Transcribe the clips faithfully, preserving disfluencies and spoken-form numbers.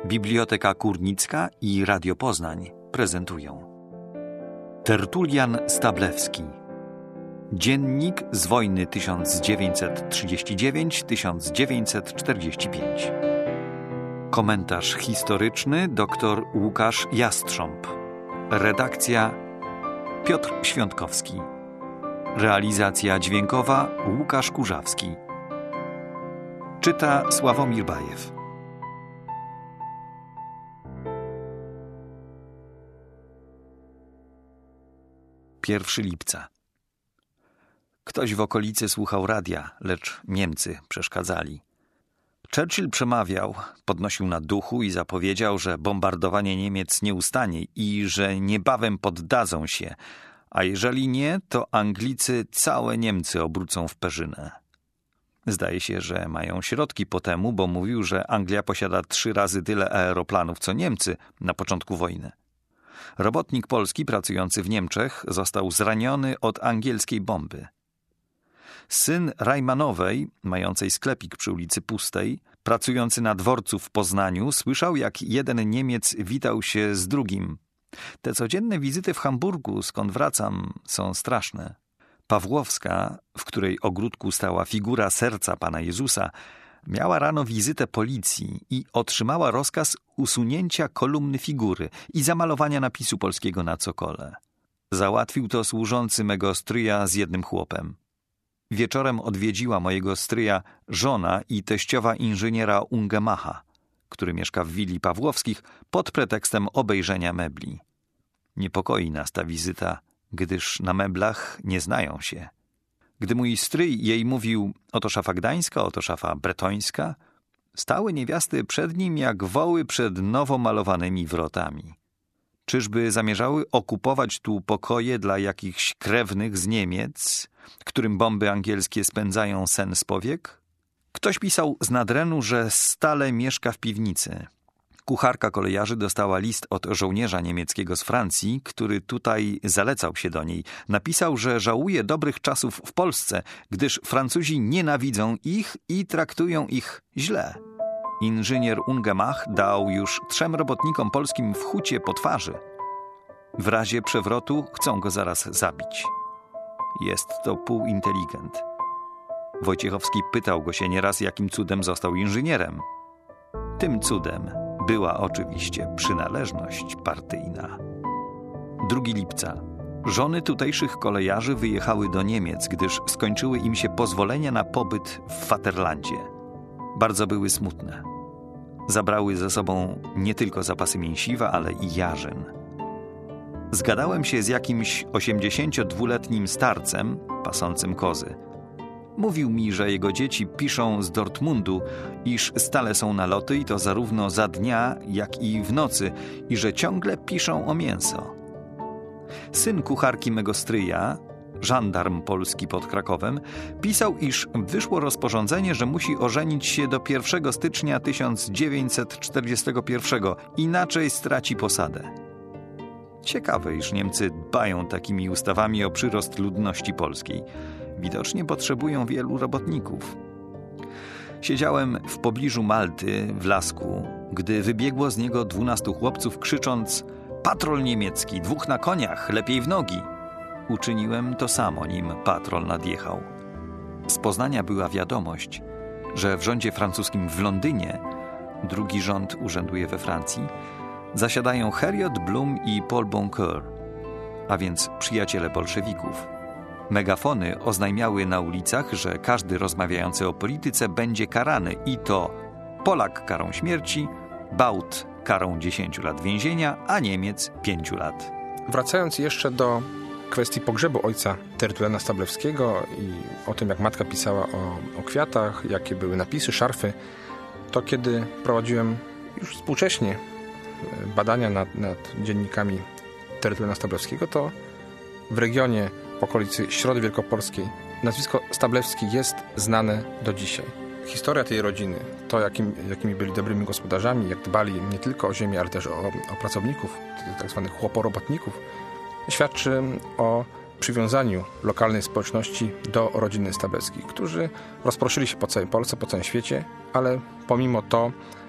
Biblioteka Kurnicka i Radio Poznań prezentują Tertulian Stablewski. Dziennik z wojny tysiąc dziewięćset trzydziesty dziewiąty do tysiąc dziewięćset czterdziesty piąty. Komentarz historyczny dr Łukasz Jastrząb. Redakcja Piotr Świątkowski. Realizacja dźwiękowa Łukasz Kurzawski. Czyta Sławomir Bajew. pierwszego lipca. Ktoś w okolicy słuchał radia, lecz Niemcy przeszkadzali. Churchill przemawiał, podnosił na duchu i zapowiedział, że bombardowanie Niemiec nie ustanie i że niebawem poddadzą się, a jeżeli nie, to Anglicy całe Niemcy obrócą w perzynę. Zdaje się, że mają środki po temu, bo mówił, że Anglia posiada trzy razy tyle aeroplanów co Niemcy na początku wojny. Robotnik polski pracujący w Niemczech został zraniony od angielskiej bomby. Syn Rajmanowej, mającej sklepik przy ulicy Pustej, pracujący na dworcu w Poznaniu, słyszał, jak jeden Niemiec witał się z drugim. Te codzienne wizyty w Hamburgu, skąd wracam, są straszne. Pawłowska, w której ogródku stała figura serca Pana Jezusa, miała rano wizytę policji i otrzymała rozkaz usunięcia kolumny figury i zamalowania napisu polskiego na cokole. Załatwił to służący mego stryja z jednym chłopem. Wieczorem odwiedziła mojego stryja żona i teściowa inżyniera Ungemacha, który mieszka w willi Pawłowskich, pod pretekstem obejrzenia mebli. Niepokoi nas ta wizyta, gdyż na meblach nie znają się. Gdy mój stryj jej mówił, oto szafa gdańska, oto szafa bretońska, stały niewiasty przed nim jak woły przed nowo malowanymi wrotami. Czyżby zamierzały okupować tu pokoje dla jakichś krewnych z Niemiec, którym bomby angielskie spędzają sen z powiek? Ktoś pisał z Nadrenu, że stale mieszka w piwnicy. Kucharka kolejarzy dostała list od żołnierza niemieckiego z Francji, który tutaj zalecał się do niej. Napisał, że żałuje dobrych czasów w Polsce, gdyż Francuzi nienawidzą ich i traktują ich źle. Inżynier Ungemach dał już trzem robotnikom polskim w hucie po twarzy. W razie przewrotu chcą go zaraz zabić. Jest to półinteligent. Wojciechowski pytał go się nieraz, jakim cudem został inżynierem. Tym cudem była oczywiście przynależność partyjna. drugiego lipca. Żony tutejszych kolejarzy wyjechały do Niemiec, gdyż skończyły im się pozwolenia na pobyt w Vaterlandzie. Bardzo były smutne. Zabrały ze sobą nie tylko zapasy mięsiwa, ale i jarzyn. Zgadałem się z jakimś osiemdziesięciodwuletnim starcem pasącym kozy. Mówił mi, że jego dzieci piszą z Dortmundu, iż stale są na loty i to zarówno za dnia, jak i w nocy, i że ciągle piszą o mięso. Syn kucharki mego stryja, żandarm polski pod Krakowem, pisał, iż wyszło rozporządzenie, że musi ożenić się do pierwszego stycznia tysiąc dziewięćset czterdziestego pierwszego, inaczej straci posadę. Ciekawe, iż Niemcy dbają takimi ustawami o przyrost ludności polskiej. Widocznie potrzebują wielu robotników. Siedziałem w pobliżu Malty, w lasku, gdy wybiegło z niego dwunastu chłopców, krzycząc: patrol niemiecki, dwóch na koniach, lepiej w nogi. Uczyniłem to samo, nim patrol nadjechał. Z Poznania była wiadomość, że w rządzie francuskim w Londynie, drugi rząd urzęduje we Francji, zasiadają Heriot, Blum i Paul Boncoeur, a więc przyjaciele bolszewików. Megafony oznajmiały na ulicach, że każdy rozmawiający o polityce będzie karany i to Polak karą śmierci, Bałt karą dziesięciu lat więzienia, a Niemiec pięciu lat. Wracając jeszcze do kwestii pogrzebu ojca Tertuliana Stablewskiego i o tym, jak matka pisała o, o kwiatach, jakie były napisy, szarfy, to kiedy prowadziłem już współcześnie badania nad, nad dziennikami Tertuliana Stablewskiego, to w regionie w okolicy Środy Wielkopolskiej nazwisko Stablewski jest znane do dzisiaj. Historia tej rodziny, to jakim, jakimi byli dobrymi gospodarzami, jak dbali nie tylko o ziemię, ale też o, o pracowników, tak zwanych chłoporobotników, świadczy o przywiązaniu lokalnej społeczności do rodziny Stablewskich, którzy rozproszyli się po całej Polsce, po całym świecie, ale pomimo to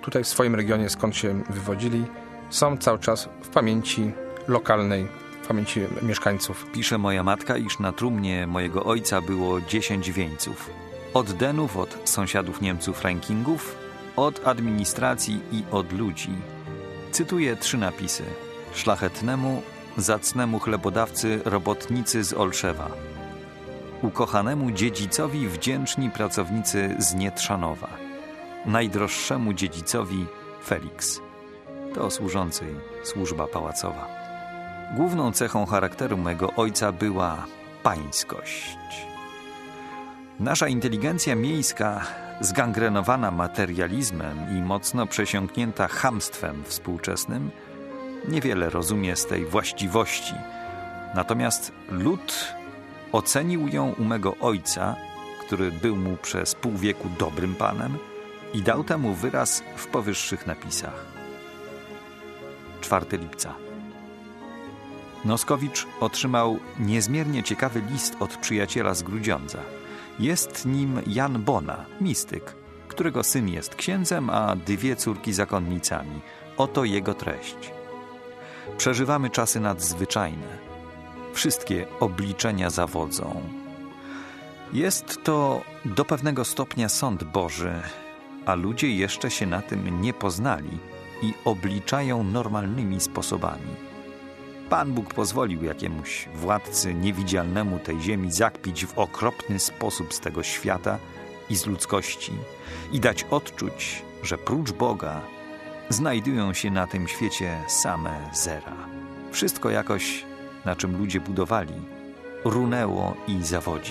tutaj w swoim regionie, skąd się wywodzili, są cały czas w pamięci lokalnej, w pamięci mieszkańców. Pisze moja matka, iż na trumnie mojego ojca było dziesięć wieńców. Od denów, od sąsiadów Niemców rankingów, od administracji i od ludzi. Cytuję trzy napisy. Szlachetnemu, zacnemu chlebodawcy robotnicy z Olszewa. Ukochanemu dziedzicowi wdzięczni pracownicy z Nietrzanowa. Najdroższemu dziedzicowi Felix. To służącej służba pałacowa. Główną cechą charakteru mego ojca była pańskość. Nasza inteligencja miejska, zgangrenowana materializmem i mocno przesiąknięta chamstwem współczesnym, niewiele rozumie z tej właściwości. Natomiast lud ocenił ją u mego ojca, który był mu przez pół wieku dobrym panem, i dał temu wyraz w powyższych napisach. czwartego lipca. Noskowicz otrzymał niezmiernie ciekawy list od przyjaciela z Grudziądza. Jest nim Jan Bona, mistyk, którego syn jest księdzem, a dwie córki zakonnicami. Oto jego treść. Przeżywamy czasy nadzwyczajne. Wszystkie obliczenia zawodzą. Jest to do pewnego stopnia sąd Boży, a ludzie jeszcze się na tym nie poznali i obliczają normalnymi sposobami. Pan Bóg pozwolił jakiemuś władcy niewidzialnemu tej ziemi zakpić w okropny sposób z tego świata i z ludzkości i dać odczuć, że prócz Boga znajdują się na tym świecie same zera. Wszystko jakoś, na czym ludzie budowali, runęło i zawodzi.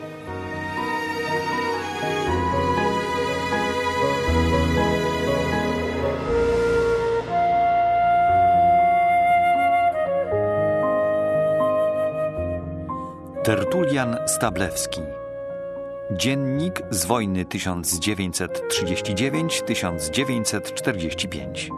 Tertulian Stablewski. Dziennik z wojny tysiąc dziewięćset trzydziesty dziewiąty do tysiąc dziewięćset czterdziesty piąty.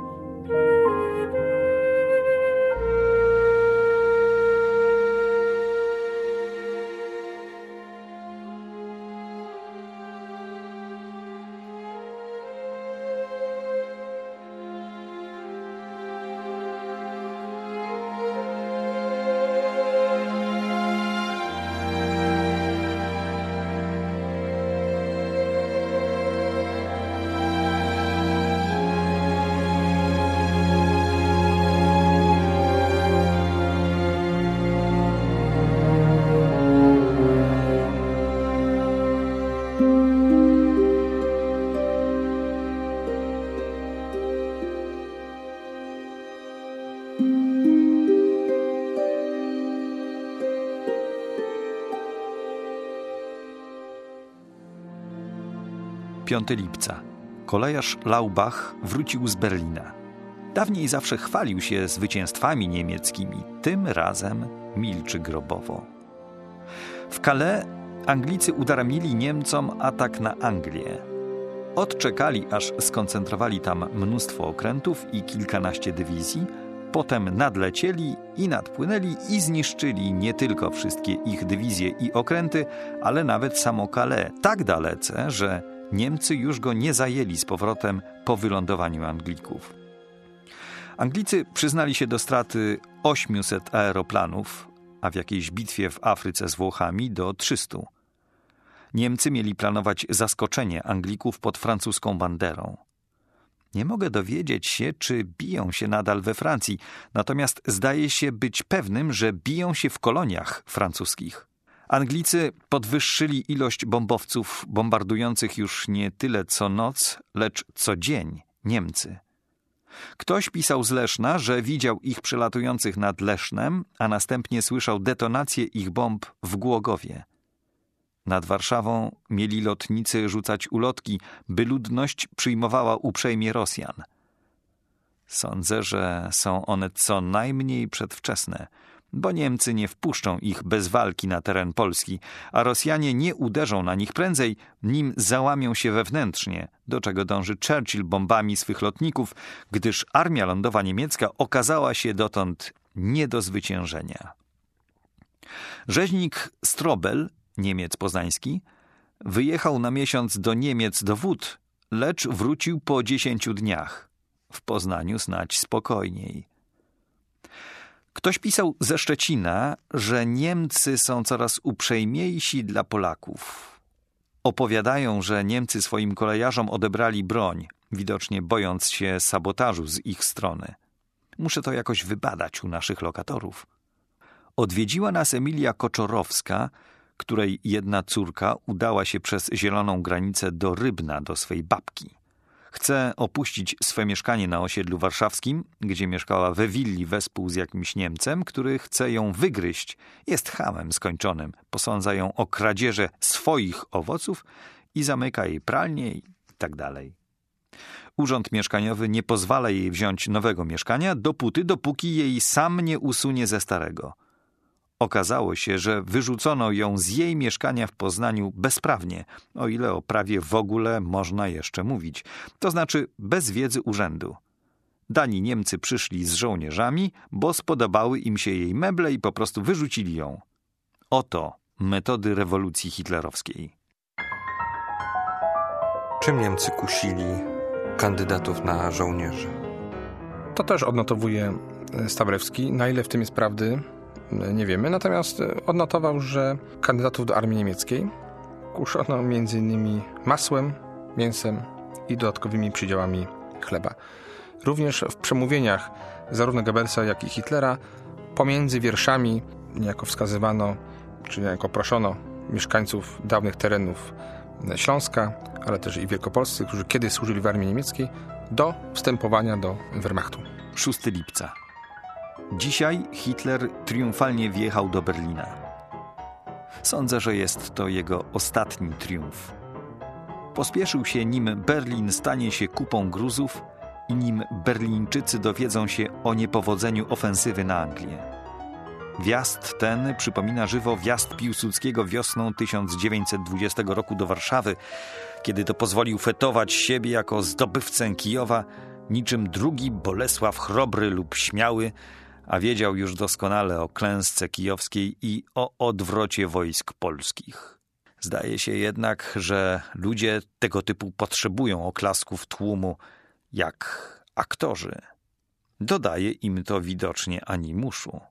piątego lipca. Kolejarz Laubach wrócił z Berlina. Dawniej zawsze chwalił się zwycięstwami niemieckimi, tym razem milczy grobowo. W Calais Anglicy udaremnili Niemcom atak na Anglię. Odczekali, aż skoncentrowali tam mnóstwo okrętów i kilkanaście dywizji, potem nadlecieli i nadpłynęli i zniszczyli nie tylko wszystkie ich dywizje i okręty, ale nawet samo Calais, tak dalece, że Niemcy już go nie zajęli z powrotem po wylądowaniu Anglików. Anglicy przyznali się do straty osiemset aeroplanów, a w jakiejś bitwie w Afryce z Włochami do trzystu. Niemcy mieli planować zaskoczenie Anglików pod francuską banderą. Nie mogę dowiedzieć się, czy biją się nadal we Francji, natomiast zdaje się być pewnym, że biją się w koloniach francuskich. Anglicy podwyższyli ilość bombowców bombardujących już nie tyle co noc, lecz co dzień Niemcy. Ktoś pisał z Leszna, że widział ich przelatujących nad Lesznem, a następnie słyszał detonację ich bomb w Głogowie. Nad Warszawą mieli lotnicy rzucać ulotki, by ludność przyjmowała uprzejmie Rosjan. Sądzę, że są one co najmniej przedwczesne, bo Niemcy nie wpuszczą ich bez walki na teren Polski, a Rosjanie nie uderzą na nich prędzej, nim załamią się wewnętrznie, do czego dąży Churchill bombami swych lotników, gdyż armia lądowa niemiecka okazała się dotąd nie do zwyciężenia. Rzeźnik Strobel, Niemiec poznański, wyjechał na miesiąc do Niemiec do wód, lecz wrócił po dziesięciu dniach. W Poznaniu snać spokojniej. Ktoś pisał ze Szczecina, że Niemcy są coraz uprzejmiejsi dla Polaków. Opowiadają, że Niemcy swoim kolejarzom odebrali broń, widocznie bojąc się sabotażu z ich strony. Muszę to jakoś wybadać u naszych lokatorów. Odwiedziła nas Emilia Koczorowska, której jedna córka udała się przez zieloną granicę do Rybna, do swej babki. Chce opuścić swe mieszkanie na osiedlu warszawskim, gdzie mieszkała we willi wespół z jakimś Niemcem, który chce ją wygryźć. Jest chamem skończonym. Posądza ją o kradzieże swoich owoców i zamyka jej pralnię i tak dalej. Urząd mieszkaniowy nie pozwala jej wziąć nowego mieszkania, dopóty, dopóki jej sam nie usunie ze starego. Okazało się, że wyrzucono ją z jej mieszkania w Poznaniu bezprawnie, o ile o prawie w ogóle można jeszcze mówić. To znaczy bez wiedzy urzędu. Dani Niemcy przyszli z żołnierzami, bo spodobały im się jej meble i po prostu wyrzucili ją. Oto metody rewolucji hitlerowskiej. Czym Niemcy kusili kandydatów na żołnierzy? To też odnotowuje Stablewski. Na ile w tym jest prawdy, nie wiemy. Natomiast odnotował, że kandydatów do armii niemieckiej kuszono między innymi masłem, mięsem i dodatkowymi przydziałami chleba. Również w przemówieniach zarówno Goebbelsa, jak i Hitlera pomiędzy wierszami niejako wskazywano, czy niejako proszono mieszkańców dawnych terenów Śląska, ale też i Wielkopolscy, którzy kiedyś służyli w armii niemieckiej, do wstępowania do Wehrmachtu. szóstego lipca. Dzisiaj Hitler triumfalnie wjechał do Berlina. Sądzę, że jest to jego ostatni triumf. Pospieszył się, nim Berlin stanie się kupą gruzów i nim Berlińczycy dowiedzą się o niepowodzeniu ofensywy na Anglię. Wjazd ten przypomina żywo wjazd Piłsudskiego wiosną tysiąc dziewięćset dwudziestego roku do Warszawy, kiedy to pozwolił fetować siebie jako zdobywcę Kijowa, niczym drugi Bolesław Chrobry lub Śmiały, a wiedział już doskonale o klęsce kijowskiej i o odwrocie wojsk polskich. Zdaje się jednak, że ludzie tego typu potrzebują oklasków tłumu, jak aktorzy. Dodaje im to widocznie animuszu.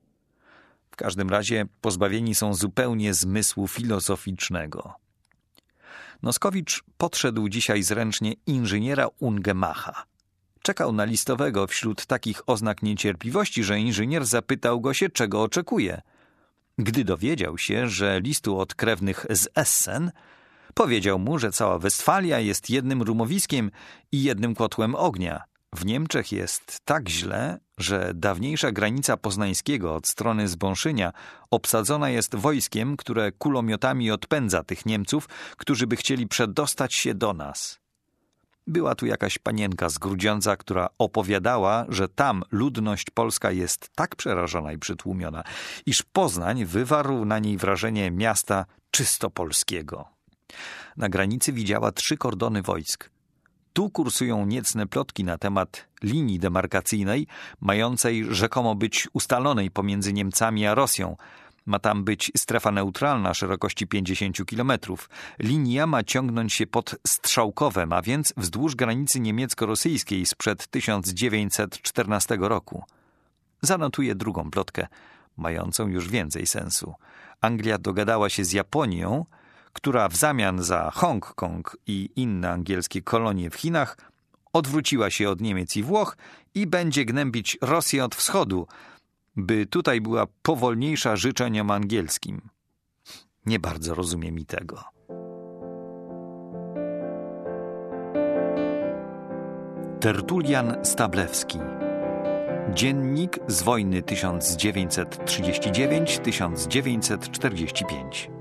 W każdym razie pozbawieni są zupełnie zmysłu filozoficznego. Noskowicz podszedł dzisiaj zręcznie inżyniera Ungemacha. Czekał na listowego wśród takich oznak niecierpliwości, że inżynier zapytał go się, czego oczekuje. Gdy dowiedział się, że listu od krewnych z Essen, powiedział mu, że cała Westfalia jest jednym rumowiskiem i jednym kotłem ognia. W Niemczech jest tak źle, że dawniejsza granica Poznańskiego od strony Zbąszynia obsadzona jest wojskiem, które kulomiotami odpędza tych Niemców, którzy by chcieli przedostać się do nas. Była tu jakaś panienka z Grudziądza, która opowiadała, że tam ludność polska jest tak przerażona i przytłumiona, iż Poznań wywarł na niej wrażenie miasta czysto polskiego. Na granicy widziała trzy kordony wojsk. Tu kursują niecne plotki na temat linii demarkacyjnej, mającej rzekomo być ustalonej pomiędzy Niemcami a Rosją. Ma tam być strefa neutralna szerokości pięćdziesiąt kilometrów. Linia ma ciągnąć się pod Strzałkowem, a więc wzdłuż granicy niemiecko-rosyjskiej sprzed tysiąc dziewięćset czternastego roku. Zanotuję drugą plotkę, mającą już więcej sensu. Anglia dogadała się z Japonią, która w zamian za Hongkong i inne angielskie kolonie w Chinach odwróciła się od Niemiec i Włoch i będzie gnębić Rosję od wschodu, by tutaj była powolniejsza życzeniom angielskim. Nie bardzo rozumiem i tego. Tertulian Stablewski. Dziennik z wojny tysiąc dziewięćset trzydzieści dziewięć do tysiąc dziewięćset czterdzieści pięć.